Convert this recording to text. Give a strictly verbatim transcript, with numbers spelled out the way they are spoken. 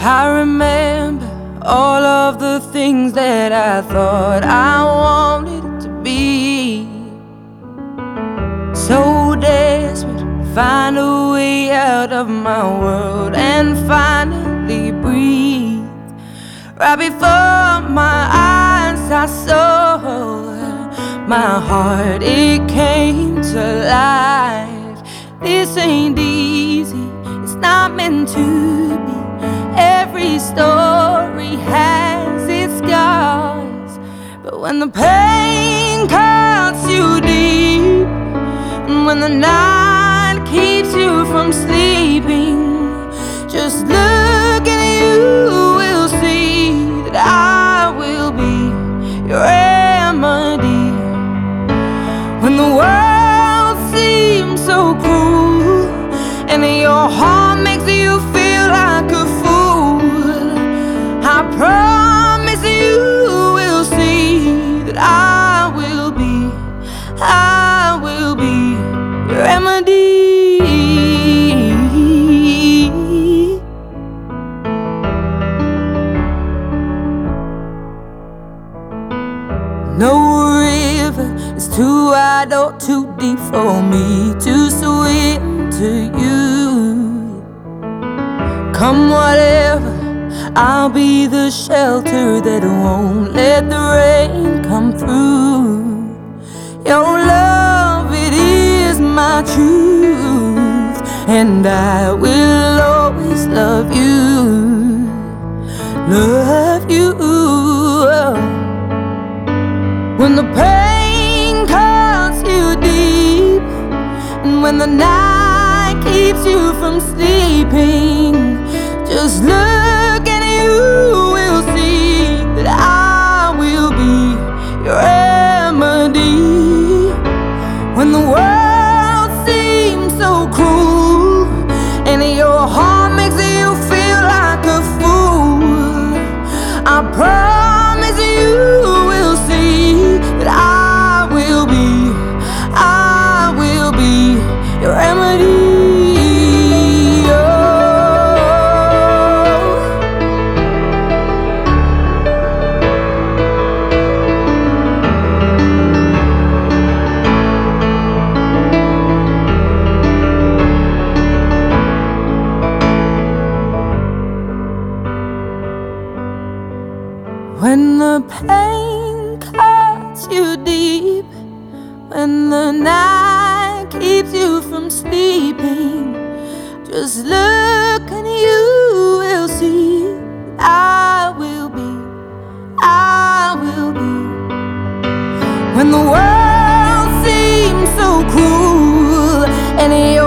I remember all of the things that I thought I wanted it to be. So desperate to find a way out of my world and finally breathe. Right before my eyes I saw my heart, it came to life. This ain't easy, it's not meant to be. Every story has its scars, but when the pain cuts you deep, and when the night keeps you from sleeping, just look and you will see that I will be your remedy. When the world seems so cruel and your heart makes you feel like a fool, I promise you will see that I will be, I will be your remedy. No river is too wide or too deep for me to swim to you. Come whatever, I'll be the shelter that won't let the rain come through. Your love, it is my truth, and I will always love you, love you. When the pain cuts you deep, and when the night keeps you from sleeping, just look and you will see that I will be your remedy. When the world seems so cruel and your heart makes you feel like a fool, I promise you will see that I will be, I will be your remedy. When the pain cuts you deep, when the night keeps you from sleeping, just look and you will see I will be, I will be. When the world seems so cruel and your